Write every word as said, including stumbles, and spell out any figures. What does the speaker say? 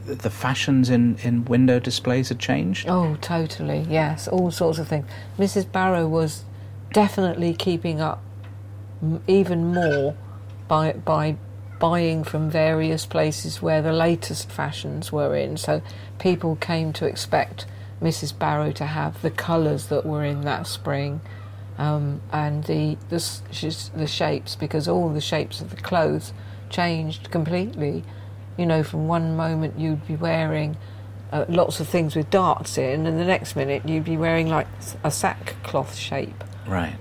the fashions in, in window displays had changed? Oh, totally, yes, all sorts of things. Missus Barrow was definitely keeping up m- even more by by buying from various places where the latest fashions were in. So people came to expect Missus Barrow to have the colours that were in that spring, um, and the, the the shapes, because all the shapes of the clothes changed completely. You know, from one moment you'd be wearing uh, lots of things with darts in, and the next minute you'd be wearing like a sackcloth shape. Right.